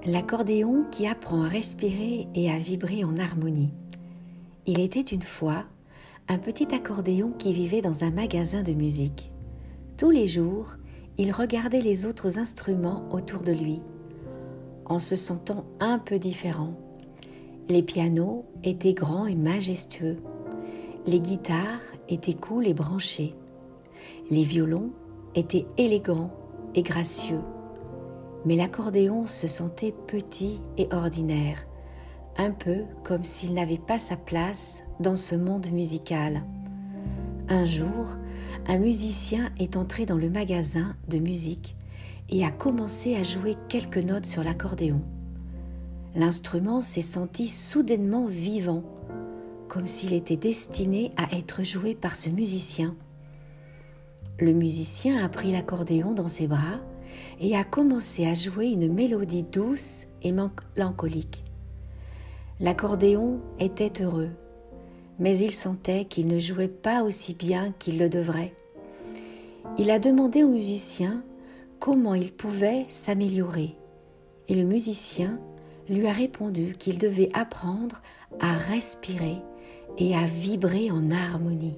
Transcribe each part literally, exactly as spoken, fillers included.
L'accordéon qui apprend à respirer et à vibrer en harmonie. Il était une fois un petit accordéon qui vivait dans un magasin de musique. Tous les jours, il regardait les autres instruments autour de lui, en se sentant un peu différent. Les pianos étaient grands et majestueux. Les guitares étaient cool et branchées. Les violons étaient élégants et gracieux. Mais l'accordéon se sentait petit et ordinaire, un peu comme s'il n'avait pas sa place dans ce monde musical. Un jour, un musicien est entré dans le magasin de musique et a commencé à jouer quelques notes sur l'accordéon. L'instrument s'est senti soudainement vivant, comme s'il était destiné à être joué par ce musicien. Le musicien a pris l'accordéon dans ses bras et a commencé à jouer une mélodie douce et mélancolique. L'accordéon était heureux, mais il sentait qu'il ne jouait pas aussi bien qu'il le devrait. Il a demandé au musicien comment il pouvait s'améliorer, et le musicien lui a répondu qu'il devait apprendre à respirer et à vibrer en harmonie.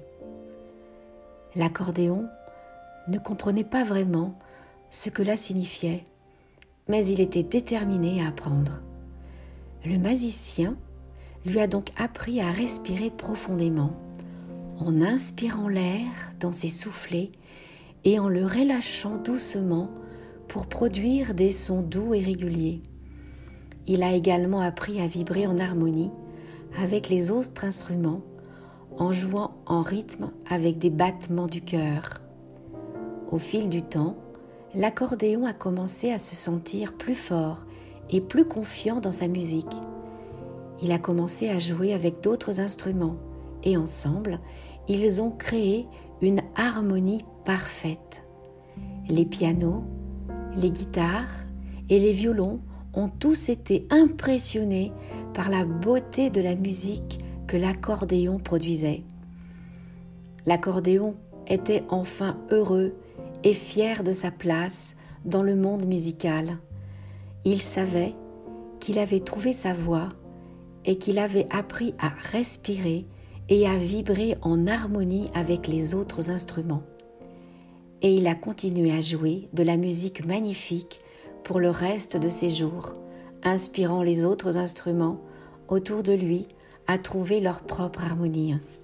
L'accordéon ne comprenait pas vraiment ce que cela signifiait, mais il était déterminé à apprendre. Le musicien lui a donc appris à respirer profondément, en inspirant l'air dans ses soufflets et en le relâchant doucement pour produire des sons doux et réguliers. Il a également appris à vibrer en harmonie avec les autres instruments, en jouant en rythme avec des battements du cœur. Au fil du temps, l'accordéon a commencé à se sentir plus fort et plus confiant dans sa musique. Il a commencé à jouer avec d'autres instruments et ensemble, ils ont créé une harmonie parfaite. Les pianos, les guitares et les violons ont tous été impressionnés par la beauté de la musique que l'accordéon produisait. L'accordéon était enfin heureux et fier de sa place dans le monde musical. Il savait qu'il avait trouvé sa voie et qu'il avait appris à respirer et à vibrer en harmonie avec les autres instruments. Et il a continué à jouer de la musique magnifique pour le reste de ses jours, inspirant les autres instruments autour de lui à trouver leur propre harmonie.